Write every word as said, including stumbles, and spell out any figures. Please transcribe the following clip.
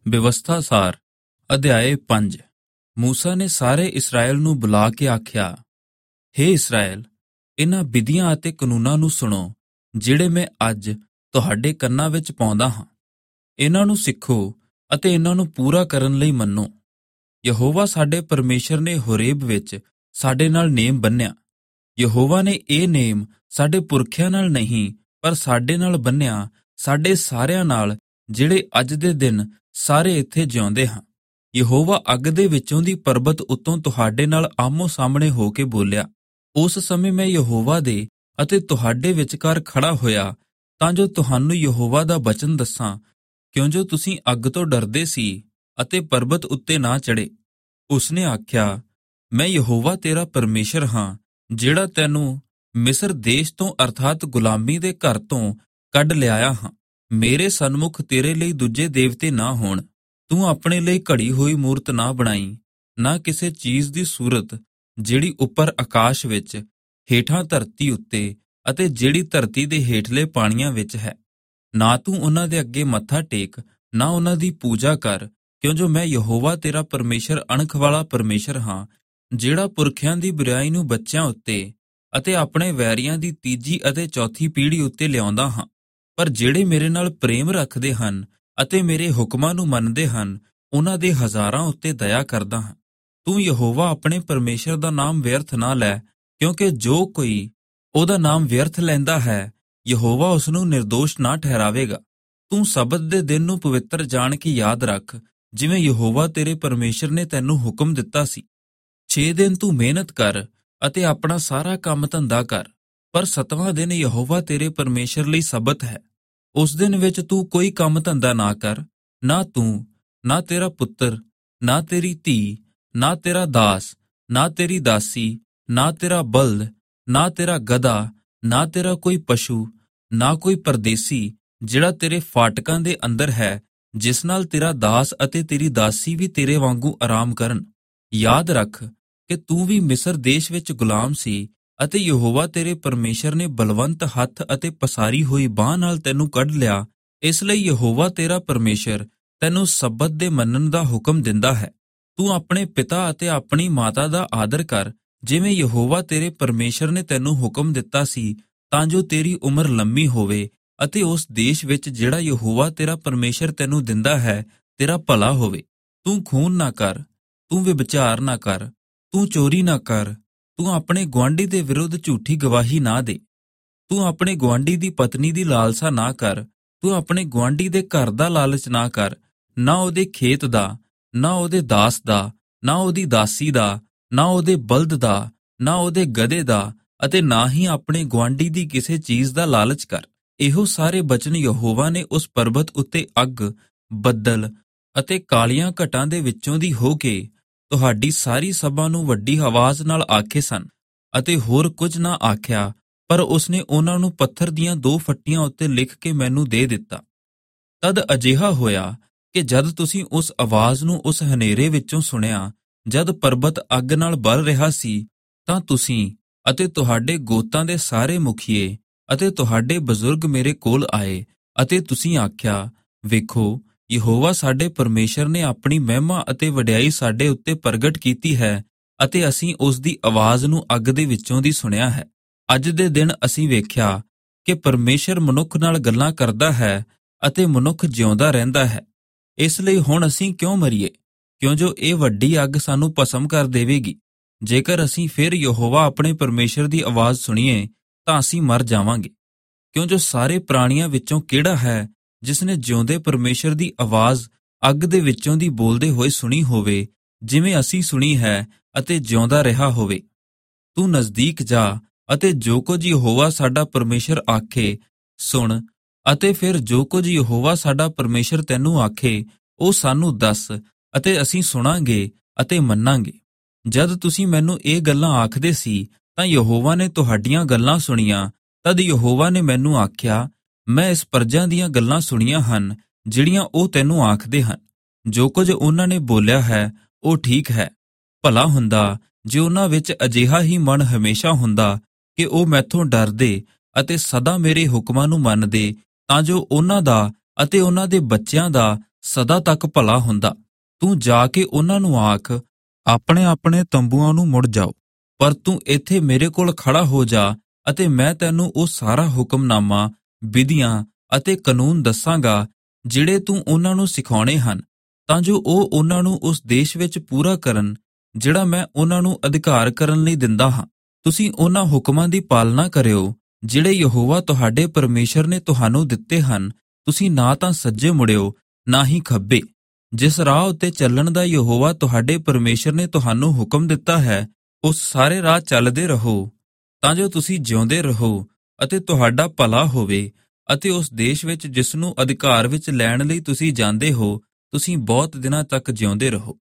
ਵਿਵਸਥਾ ਸਾਰ ਅਧਿਆਇ ਪੰਜ। ਮੂਸਾ ਨੇ ਸਾਰੇ ਇਸਰਾਏਲ ਨੂੰ ਬੁਲਾ ਕੇ ਆਖਿਆ, ਹੇ ਇਸਰਾਏਲ, ਇਨ੍ਹਾਂ ਵਿਧੀਆਂ ਅਤੇ ਕਾਨੂੰਨਾਂ ਨੂੰ ਸੁਣੋ ਜਿਹੜੇ ਮੈਂ ਅੱਜ ਤੁਹਾਡੇ ਕੰਨਾਂ ਵਿੱਚ ਪਾਉਂਦਾ ਹਾਂ। ਇਨ੍ਹਾਂ ਨੂੰ ਸਿੱਖੋ ਅਤੇ ਇਨ੍ਹਾਂ ਨੂੰ ਪੂਰਾ ਕਰਨ ਲਈ ਮੰਨੋ। ਯਹੋਵਾ ਸਾਡੇ ਪਰਮੇਸ਼ਰ ਨੇ ਹੋਰੇਬ ਵਿੱਚ ਸਾਡੇ ਨਾਲ ਨੇਮ ਬੰਨ੍ਹਿਆ। ਯਹੋਵਾ ਨੇ ਇਹ ਨੇਮ ਸਾਡੇ ਪੁਰਖਿਆਂ ਨਾਲ ਨਹੀਂ ਪਰ ਸਾਡੇ ਨਾਲ ਬੰਨ੍ਹਿਆ, ਸਾਡੇ ਸਾਰਿਆਂ ਨਾਲ ਜਿਹੜੇ ਅੱਜ ਦੇ ਦਿਨ ਸਾਰੇ ਇੱਥੇ ਜਿਉਂਦੇ ਹਾਂ। ਯਹੋਵਾ ਅੱਗ ਦੇ ਵਿੱਚੋਂ ਦੀ ਪਰਬਤ ਉੱਤੋਂ ਤੁਹਾਡੇ ਨਾਲ ਆਮੋ ਸਾਹਮਣੇ ਹੋ ਕੇ ਬੋਲਿਆ। ਉਸ ਸਮੇਂ ਮੈਂ ਯਹੋਵਾ ਦੇ ਅਤੇ ਤੁਹਾਡੇ ਵਿਚਕਾਰ ਖੜਾ ਹੋਇਆ ਤਾਂ ਜੋ ਤੁਹਾਨੂੰ ਯਹੋਵਾ ਦਾ ਬਚਨ ਦੱਸਾਂ, ਕਿਉਂ ਜੋ ਤੁਸੀਂ ਅੱਗ ਤੋਂ ਡਰਦੇ ਸੀ ਅਤੇ ਪਰਬਤ ਉੱਤੇ ਨਾ ਚੜ੍ਹੇ। ਉਸਨੇ ਆਖਿਆ, ਮੈਂ ਯਹੋਵਾ ਤੇਰਾ ਪਰਮੇਸ਼ਰ ਹਾਂ, ਜਿਹੜਾ ਤੈਨੂੰ ਮਿਸਰ ਦੇਸ਼ ਤੋਂ ਅਰਥਾਤ ਗੁਲਾਮੀ ਦੇ ਘਰ ਤੋਂ ਕੱਢ ਲਿਆਇਆ ਹਾਂ। ਮੇਰੇ ਸਨਮੁਖ ਤੇਰੇ ਲਈ ਦੂਜੇ ਦੇਵਤੇ ਨਾ ਹੋਣ। ਤੂੰ ਆਪਣੇ ਲਈ ਘੜੀ ਹੋਈ ਮੂਰਤ ਨਾ ਬਣਾਈ, ਨਾ ਕਿਸੇ ਚੀਜ਼ ਦੀ ਸੂਰਤ ਜਿਹੜੀ ਉੱਪਰ ਆਕਾਸ਼ ਵਿੱਚ, ਹੇਠਾਂ ਧਰਤੀ ਉੱਤੇ ਅਤੇ ਜਿਹੜੀ ਧਰਤੀ ਦੇ ਹੇਠਲੇ ਪਾਣੀਆਂ ਵਿੱਚ ਹੈ। ਨਾ ਤੂੰ ਉਹਨਾਂ ਦੇ ਅੱਗੇ ਮੱਥਾ ਟੇਕ, ਨਾ ਉਹਨਾਂ ਦੀ ਪੂਜਾ ਕਰ, ਕਿਉਂ ਜੋ ਮੈਂ ਯਹੋਵਾ ਤੇਰਾ ਪਰਮੇਸ਼ਰ ਅਣਖ ਵਾਲਾ ਪਰਮੇਸ਼ਰ ਹਾਂ, ਜਿਹੜਾ ਪੁਰਖਿਆਂ ਦੀ ਬੁਰਾਈ ਨੂੰ ਬੱਚਿਆਂ ਉੱਤੇ ਅਤੇ ਆਪਣੇ ਵੈਰੀਆਂ ਦੀ ਤੀਜੀ ਅਤੇ ਚੌਥੀ ਪੀੜ੍ਹੀ ਉੱਤੇ ਲਿਆਉਂਦਾ ਹਾਂ। ਪਰ ਜਿਹੜੇ ਮੇਰੇ ਨਾਲ ਪ੍ਰੇਮ ਰੱਖਦੇ ਹਨ ਅਤੇ ਮੇਰੇ ਹੁਕਮਾਂ ਨੂੰ ਮੰਨਦੇ ਹਨ, ਉਹਨਾਂ ਦੇ ਹਜ਼ਾਰਾਂ ਉੱਤੇ ਦਇਆ ਕਰਦਾ ਹਾਂ। ਤੂੰ ਯਹੋਵਾ ਆਪਣੇ ਪਰਮੇਸ਼ਰ ਦਾ ਨਾਮ ਵਿਅਰਥ ਨਾ ਲੈ, ਕਿਉਂਕਿ ਜੋ ਕੋਈ ਉਹਦਾ ਨਾਮ ਵਿਅਰਥ ਲੈਂਦਾ ਹੈ, ਯਹੋਵਾ ਉਸਨੂੰ ਨਿਰਦੋਸ਼ ਨਾ ਠਹਿਰਾਵੇਗਾ। ਤੂੰ ਸਬਤ ਦੇ ਦਿਨ ਨੂੰ ਪਵਿੱਤਰ ਜਾਣ ਕੇ ਯਾਦ ਰੱਖ, ਜਿਵੇਂ ਯਹੋਵਾ ਤੇਰੇ ਪਰਮੇਸ਼ਰ ਨੇ ਤੈਨੂੰ ਹੁਕਮ ਦਿੱਤਾ ਸੀ। ਛੇ ਦਿਨ ਤੂੰ ਮਿਹਨਤ ਕਰ ਅਤੇ ਆਪਣਾ ਸਾਰਾ ਕੰਮ ਧੰਦਾ ਕਰ, ਪਰ ਸੱਤਵਾਂ ਦਿਨ ਯਹੋਵਾ ਤੇਰੇ ਪਰਮੇਸ਼ਰ ਲਈ ਸਬਤ ਹੈ। ਉਸ ਦਿਨ ਵਿੱਚ ਤੂੰ ਕੋਈ ਕੰਮ ਧੰਦਾ ਨਾ ਕਰ, ਨਾ ਤੂੰ, ਨਾ ਤੇਰਾ ਪੁੱਤਰ, ਨਾ ਤੇਰੀ ਧੀ, ਨਾ ਤੇਰਾ ਦਾਸ, ਨਾ ਤੇਰੀ ਦਾਸੀ, ਨਾ ਤੇਰਾ ਬਲਦ, ਨਾ ਤੇਰਾ ਗਧਾ, ਨਾ ਤੇਰਾ ਕੋਈ ਪਸ਼ੂ, ਨਾ ਕੋਈ ਪਰਦੇਸੀ ਜਿਹੜਾ ਤੇਰੇ ਫਾਟਕਾਂ ਦੇ ਅੰਦਰ ਹੈ, ਜਿਸ ਨਾਲ ਤੇਰਾ ਦਾਸ ਅਤੇ ਤੇਰੀ ਦਾਸੀ ਵੀ ਤੇਰੇ ਵਾਂਗੂ ਆਰਾਮ ਕਰਨ। ਯਾਦ ਰੱਖ ਕਿ ਤੂੰ ਵੀ ਮਿਸਰ ਦੇਸ਼ ਵਿੱਚ ਗੁਲਾਮ ਸੀ ਅਤੇ ਯਹੋਵਾ ਤੇਰੇ ਪਰਮੇਸ਼ਰ ਨੇ ਬਲਵੰਤ ਹੱਥ ਅਤੇ ਪਸਾਰੀ ਹੋਈ ਬਾਂਹ ਨਾਲ ਤੈਨੂੰ ਕੱਢ ਲਿਆ। ਇਸ ਲਈ ਯਹੋਵਾ ਤੇਰਾ ਪਰਮੇਸ਼ਰ ਤੈਨੂੰ ਸਬਤ ਦੇ ਮੰਨਣ ਦਾ ਹੁਕਮ ਦਿੰਦਾ ਹੈ। ਤੂੰ ਆਪਣੇ ਪਿਤਾ ਅਤੇ ਆਪਣੀ ਮਾਤਾ ਦਾ ਆਦਰ ਕਰ, ਜਿਵੇਂ ਯਹੋਵਾ ਤੇਰੇ ਪਰਮੇਸ਼ਰ ਨੇ ਤੈਨੂੰ ਹੁਕਮ ਦਿੱਤਾ ਸੀ, ਤਾਂ ਜੋ ਤੇਰੀ ਉਮਰ ਲੰਮੀ ਹੋਵੇ ਅਤੇ ਉਸ ਦੇਸ਼ ਵਿੱਚ ਜਿਹੜਾ ਯਹੋਵਾ ਤੇਰਾ ਪਰਮੇਸ਼ਰ ਤੈਨੂੰ ਦਿੰਦਾ ਹੈ, ਤੇਰਾ ਭਲਾ ਹੋਵੇ। ਤੂੰ ਖੂਨ ਨਾ ਕਰ, ਤੂੰ ਵਿਭਚਾਰ ਨਾ ਕਰ, ਤੂੰ ਚੋਰੀ ਨਾ ਕਰ, ਤੂੰ ਆਪਣੇ ਗੁਆਂਢੀ ਦੇ ਵਿਰੁੱਧ ਝੂਠੀ ਗਵਾਹੀ ਨਾ ਦੇ, ਤੂੰ ਆਪਣੇ ਗੁਆਂਢੀ ਦੀ ਪਤਨੀ ਦੀ ਲਾਲਸਾ ਨਾ ਕਰ, ਤੂੰ ਆਪਣੇ ਗੁਆਂਢੀ ਦੇ ਘਰ ਦਾ ਲਾਲਚ ਨਾ ਕਰ, ਨਾ ਉਹਦੇ ਖੇਤ ਦਾ, ਨਾ ਉਹਦੇ ਦਾਸ ਦਾ, ਨਾ ਉਹਦੀ ਦਾਸੀ ਦਾ, ਨਾ ਉਹਦੇ ਬਲਦ ਦਾ, ਨਾ ਉਹਦੇ ਗਧੇ ਦਾ, ਅਤੇ ਨਾ ਹੀ ਆਪਣੇ ਗੁਆਂਢੀ ਦੀ ਕਿਸੇ ਚੀਜ਼ ਦਾ ਲਾਲਚ ਕਰ। ਇਹੋ ਸਾਰੇ ਬਚਨ ਯਹੋਵਾ ਨੇ ਉਸ ਪਰਬਤ ਉੱਤੇ ਅੱਗ, ਬੱਦਲ ਅਤੇ ਕਾਲੀਆਂ ਘਟਾਂ ਦੇ ਵਿੱਚੋਂ ਦੀ ਹੋ ਕੇ ਤੁਹਾਡੀ ਸਾਰੀ ਸਭਾ ਨੂੰ ਵੱਡੀ ਆਵਾਜ਼ ਨਾਲ ਆਖੇ ਸਨ, ਅਤੇ ਹੋਰ ਕੁਝ ਨਾ ਆਖਿਆ, ਪਰ ਉਸਨੇ ਉਹਨਾਂ ਨੂੰ ਪੱਥਰ ਦੀਆਂ ਦੋ ਫੱਟੀਆਂ ਉੱਤੇ ਲਿਖ ਕੇ ਮੈਨੂੰ ਦੇ ਦਿੱਤਾ। ਤਦ ਅਜਿਹਾ ਹੋਇਆ ਕਿ ਜਦ ਤੁਸੀਂ ਉਸ ਆਵਾਜ਼ ਨੂੰ ਉਸ ਹਨੇਰੇ ਵਿੱਚੋਂ ਸੁਣਿਆ, ਜਦ ਪਰਬਤ ਅੱਗ ਨਾਲ ਬਲ ਰਿਹਾ ਸੀ, ਤਾਂ ਤੁਸੀਂ ਅਤੇ ਤੁਹਾਡੇ ਗੋਤਾਂ ਦੇ ਸਾਰੇ ਮੁਖੀਏ ਅਤੇ ਤੁਹਾਡੇ ਬਜ਼ੁਰਗ ਮੇਰੇ ਕੋਲ ਆਏ, ਅਤੇ ਤੁਸੀਂ ਆਖਿਆ, ਵੇਖੋ, ਯਹੋਵਾ ਸਾਡੇ ਪਰਮੇਸ਼ਰ ਨੇ ਆਪਣੀ ਮਹਿਮਾ ਅਤੇ ਵਡਿਆਈ ਸਾਡੇ ਉੱਤੇ ਪ੍ਰਗਟ ਕੀਤੀ ਹੈ, ਅਤੇ ਅਸੀਂ ਉਸ ਦੀ ਆਵਾਜ਼ ਨੂੰ ਅੱਗ ਦੇ ਵਿੱਚੋਂ ਦੀ ਸੁਣਿਆ ਹੈ। ਅੱਜ ਦੇ ਦਿਨ ਅਸੀਂ ਵੇਖਿਆ ਕਿ ਪਰਮੇਸ਼ਰ ਮਨੁੱਖ ਨਾਲ ਗੱਲਾਂ ਕਰਦਾ ਹੈ ਅਤੇ ਮਨੁੱਖ ਜਿਉਂਦਾ ਰਹਿੰਦਾ ਹੈ। ਇਸ ਲਈ ਹੁਣ ਅਸੀਂ ਕਿਉਂ ਮਰੀਏ, ਕਿਉਂ ਜੋ ਇਹ ਵੱਡੀ ਅੱਗ ਸਾਨੂੰ ਭਸਮ ਕਰ ਦੇਵੇਗੀ। ਜੇਕਰ ਅਸੀਂ ਫਿਰ ਯਹੋਵਾ ਆਪਣੇ ਪਰਮੇਸ਼ਰ ਦੀ ਆਵਾਜ਼ ਸੁਣੀਏ ਤਾਂ ਅਸੀਂ ਮਰ ਜਾਵਾਂਗੇ, ਕਿਉਂ ਜੋ ਸਾਰੇ ਪ੍ਰਾਣੀਆਂ ਵਿੱਚੋਂ ਕਿਹੜਾ ਹੈ ਜਿਸ ਨੇ ਜਿਉਂਦੇ ਪਰਮੇਸ਼ਰ ਦੀ ਆਵਾਜ਼ ਅੱਗ ਦੇ ਵਿੱਚੋਂ ਦੀ ਬੋਲਦੇ ਹੋਏ ਸੁਣੀ ਹੋਵੇ, ਜਿਵੇਂ ਅਸੀਂ ਸੁਣੀ ਹੈ, ਅਤੇ ਜਿਉਂਦਾ ਰਿਹਾ ਹੋਵੇ। ਤੂੰ ਨਜ਼ਦੀਕ ਜਾ ਅਤੇ ਜੋ ਕੁਝ ਯਹੋਵਾ ਸਾਡਾ ਪਰਮੇਸ਼ਰ ਆਖੇ ਸੁਣ, ਅਤੇ ਫਿਰ ਜੋ ਕੁਝ ਯਹੋਵਾ ਸਾਡਾ ਪਰਮੇਸ਼ਰ ਤੈਨੂੰ ਆਖੇ ਉਹ ਸਾਨੂੰ ਦੱਸ, ਅਤੇ ਅਸੀਂ ਸੁਣਾਂਗੇ ਅਤੇ ਮੰਨਾਂਗੇ। ਜਦ ਤੁਸੀਂ ਮੈਨੂੰ ਇਹ ਗੱਲਾਂ ਆਖਦੇ ਸੀ ਤਾਂ ਯਹੋਵਾ ਨੇ ਤੁਹਾਡੀਆਂ ਗੱਲਾਂ ਸੁਣੀਆਂ। ਤਦ ਯਹੋਵਾ ਨੇ ਮੈਨੂੰ ਆਖਿਆ, ਮੈਂ ਇਸ ਪਰਜਾਂ ਦੀਆਂ ਗੱਲਾਂ ਸੁਣੀਆਂ ਹਨ ਜਿਹੜੀਆਂ ਉਹ ਤੈਨੂੰ ਆਖਦੇ ਹਨ। ਜੋ ਕੁਝ ਉਹਨਾਂ ਨੇ ਬੋਲਿਆ ਹੈ ਉਹ ਠੀਕ ਹੈ। ਭਲਾ ਹੁੰਦਾ ਜੇ ਉਹਨਾਂ ਵਿੱਚ ਅਜਿਹਾ ਹੀ ਮਨ ਹਮੇਸ਼ਾ ਹੁੰਦਾ ਕਿ ਉਹ ਮੈਥੋਂ ਡਰਦੇ ਅਤੇ ਸਦਾ ਮੇਰੇ ਹੁਕਮਾਂ ਨੂੰ ਮੰਨਦੇ, ਤਾਂ ਜੋ ਉਹਨਾਂ ਦਾ ਅਤੇ ਉਹਨਾਂ ਦੇ ਬੱਚਿਆਂ ਦਾ ਸਦਾ ਤੱਕ ਭਲਾ ਹੁੰਦਾ। ਤੂੰ ਜਾ ਕੇ ਉਹਨਾਂ ਨੂੰ ਆਖ, ਆਪਣੇ ਆਪਣੇ ਤੰਬੂਆਂ ਨੂੰ ਮੁੜ ਜਾਓ, ਪਰ ਤੂੰ ਇੱਥੇ ਮੇਰੇ ਕੋਲ ਖੜਾ ਹੋ ਜਾ ਅਤੇ ਮੈਂ ਤੈਨੂੰ ਉਹ ਸਾਰਾ ਹੁਕਮਨਾਮਾ, ਵਿਧੀਆਂ ਅਤੇ ਕਾਨੂੰਨ ਦੱਸਾਂਗਾ ਜਿਹੜੇ ਤੂੰ ਉਹਨਾਂ ਨੂੰ ਸਿਖਾਉਣੇ ਹਨ, ਤਾਂ ਜੋ ਉਹ ਉਹਨਾਂ ਨੂੰ ਉਸ ਦੇਸ਼ ਵਿੱਚ ਪੂਰਾ ਕਰਨ ਜਿਹੜਾ ਮੈਂ ਉਹਨਾਂ ਨੂੰ ਅਧਿਕਾਰ ਕਰਨ ਲਈ ਦਿੰਦਾ ਹਾਂ। ਤੁਸੀਂ ਉਹਨਾਂ ਹੁਕਮਾਂ ਦੀ ਪਾਲਣਾ ਕਰਿਓ ਜਿਹੜੇ ਯਹੋਵਾ ਤੁਹਾਡੇ ਪਰਮੇਸ਼ਰ ਨੇ ਤੁਹਾਨੂੰ ਦਿੱਤੇ ਹਨ। ਤੁਸੀਂ ਨਾ ਤਾਂ ਸੱਜੇ ਮੁੜਿਓ ਨਾ ਹੀ ਖੱਬੇ। ਜਿਸ ਰਾਹ ਉੱਤੇ ਚੱਲਣ ਦਾ ਯਹੋਵਾ ਤੁਹਾਡੇ ਪਰਮੇਸ਼ਰ ਨੇ ਤੁਹਾਨੂੰ ਹੁਕਮ ਦਿੱਤਾ ਹੈ, ਉਸ ਸਾਰੇ ਰਾਹ ਚੱਲਦੇ ਰਹੋ, ਤਾਂ ਜੋ ਤੁਸੀਂ ਜਿਉਂਦੇ ਰਹੋ ਅਤੇ ਤੁਹਾਡਾ ਭਲਾ ਹੋਵੇ, ਅਤੇ ਉਸ ਦੇਸ਼ ਵਿੱਚ ਜਿਸ ਨੂੰ ਅਧਿਕਾਰ ਵਿੱਚ ਲੈਣ ਲਈ ਤੁਸੀਂ ਜਾਂਦੇ ਹੋ, ਤੁਸੀਂ ਬਹੁਤ ਦਿਨਾਂ ਤੱਕ ਜਿਉਂਦੇ ਰਹੋ।